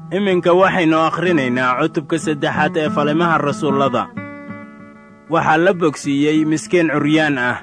iminka waxaynu akhrinaynaa cutubka 3 ee Falimaha Rasuullada. waxaa la bogsiiyey miskiin curyaan ah.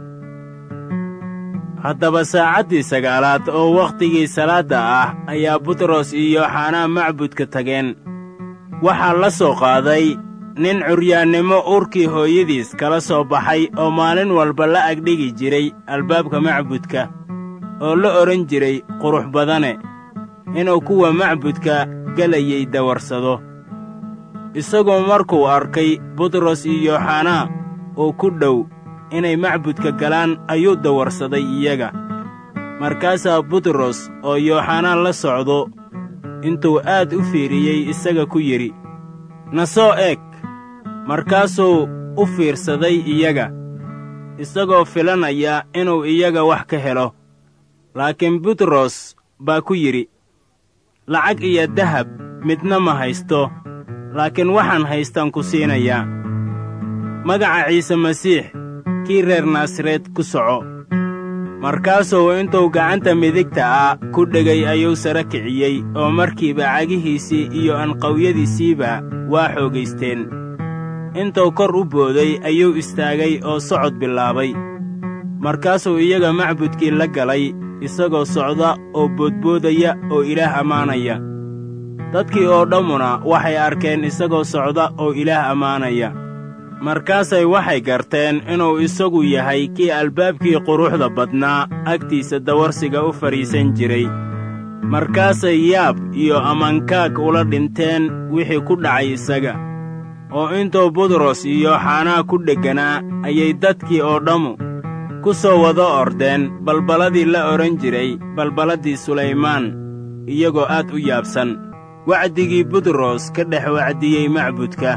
haddaba saacaddii 9aad oo wakhtigii salaadda ah ayaa butros iyo yooxanaa macbudka tageen. waxaa la soo qaaday nin curyaannimo uurkii hooyadiis kala soo baxay oo maalin walba la agdhigi jiray albaabka macbudka, oo la odhan jiray Qurux Badane, inuu kuwa macbudka gelayay dawarsado. isagoo markuu arkay butros iyo yooxanaa oo ku dhow inay macbudka galaan ayuu dawarsaday iyaga. markaasaa butros oo yooxanaa la socdo intuu aad u fiiriyey isaga ku yidhi, na soo eeg. markaasuu u fiirsaday iyaga, isagoo filanaya inuu iyaga wax ka helo. laakiin butros baa ku yidhi, lacag iyo dahab midna ma haysto, laakiin waxaan haystaan ku siinayaa. magaca ciise masiix, kii reer naasareed ku soco. markaasuu intuu gacanta midigta ah ku dhegay ayuu sare kiciyey, oo markiiba cagihiisii iyo anqawyadiisiiba waa xoogaysteen. intuu kor u booday ayuu istaagay oo socod bilaabay. markaasuu iyaga macbudkii la galay, isagoo socda oo boodboodaya oo Ilaah ammaanaya. dadkii oo dhammuna waxay arkeen isagoo socda oo Ilaah ammaanaya. markaasay waxay garteen inuu isagu yahay kii albaabkii quruxda badnaa agtiisa dawarsiga u fadhiisan jiray. markaasay yaab iyo ammaankaag ula dhinteen wixii ku dhacay isaga. oo intuu butros iyo yooxanaa ku dhegganaa ayay dadkii oo dhammu ku soo wada ordeen balballadii la odhan jiray balballaddii Sulaymaan, iyagoo aad u yaabsan wacdigii butros ka dhex wacdiyey macbudka.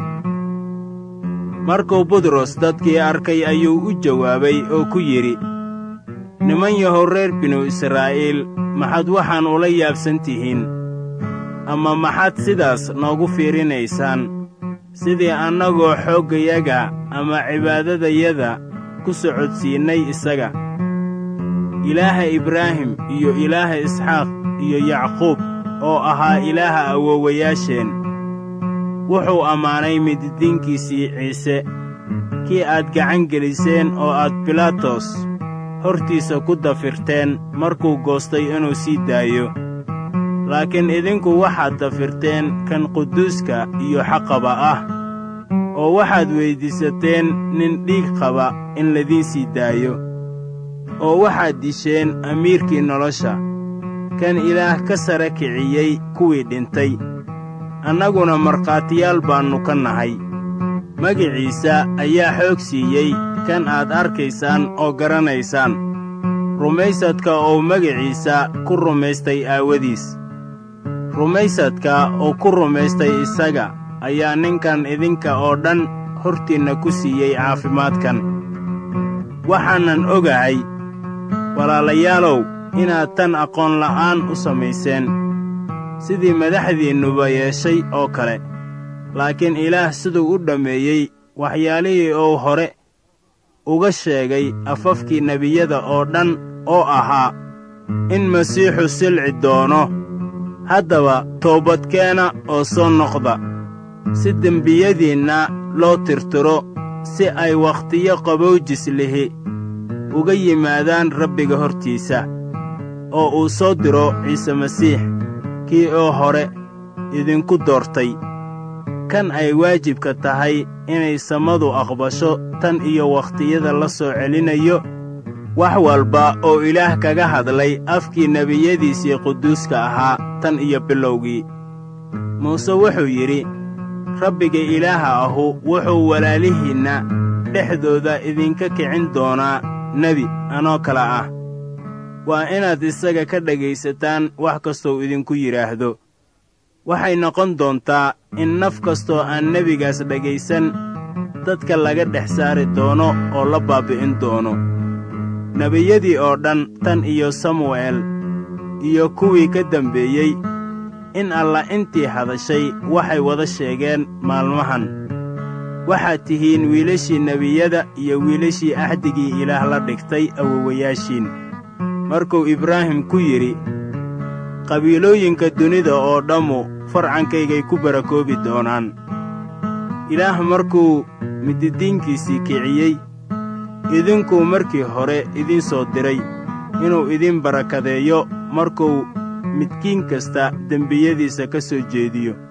markuu butros dadkii arkay ayuu u jawaabay oo ku yidhi, niman yahow reer binu Israa'iil, maxaad waxaan ula yaabsan tihiin? ama maxaad sidaas noogu fiirinaysaan sidii annagoo xooggayaga ama cibaadadayada ku socodsiinnay isaga? Ilaaha Ibraahim iyo Ilaaha Isxaaq iyo Yacquub oo ahaa Ilaaha awoowayaasheen, wuxuu ammaanay mididiinkiisii Ciise, kii aad gacan geliseen oo aad Bilaatos hortiisa ku dafirteen markuu goostay inuu sii daayo. laakiin idinku waxaad dafirteen kan quduuska iyo xaqaba ah, oo waxaad weyddiisateen nin dhiig qaba in ladiin sii daayo. oo waxaad disheen amiirkii nolosha, kan Ilaah ka sare kiciyey kuwii dhintay. annaguna markhaatiyaal baannu ka nahay. magiciisa ayaa xoog siiyey kan aad arkaysaan oo garanaysaan, rumaysadka oo magiciisa ku rumaystay aawadiis. rumaysadka oo ku rumaystay isaga ayaa ninkan idinka oo dhan hortiinna ku siiyey caafimaadkan. waxaanan ogahay, walaalayaalow, inaad tan aqoon la'aan u samayseen, sidii madaxdiinnuba yeeshay oo kale. laakiin Ilaah siduu u dhammeeyey waxyaalihii uu hore uga sheegay afafkii nebiyada oo dhan oo ahaa in Masiixu silci doono. haddaba toobadkeena oo soo noqda, si dembiyadiinna loo tirtiro, si ay wakhtiyo qaboojis lihi uga yimaadaan Rabbiga hortiisa, oo uu soo diro Ciise Masiix, kii oo hore idinku doortay, kan ay waajibka tahay inay samadu aqbasho tan iyo wakhtiyada la soo celinayo wax walba oo Ilaah kaga hadlay afkii nebiyadiisii quduuska ahaa tan iyo bilowgii. muuse wuxuu yidhi, Rabbiga Ilaaha ahu wuxuu walaalihiinna dhexdooda idinka kicin doonaa nebi anoo kale ah. waa inaad isaga ka dhegaysataan wax kastou idinku yidhaahdo. waxay noqon doontaa in naf kastoo aan nebigaas dhegaysan dadka laga dhex saari doono oo la baabbi'in doono. nebiyadii oo dhan tan iyo samu'eel iyo kuwii ka dambeeyey, in alla intii hadashay waxay wada sheegeen maalmahan. waxaad tihiin wiilashii nebiyada iyo wiilashii axdigii Ilaah la dhigtay awoowayaashiin. markuu Ibraahim ku yidhi, qabiilooyinka dunida oo dhammu farcankaygay ku barakoobi doonaan. ilaah markuu mididiinkiisii kiciyey, idinkuu markii hore idiin soo diray inuu idin barakadeeyo markuu midkiin kasta dembiyadiisa ka soo jeediyo.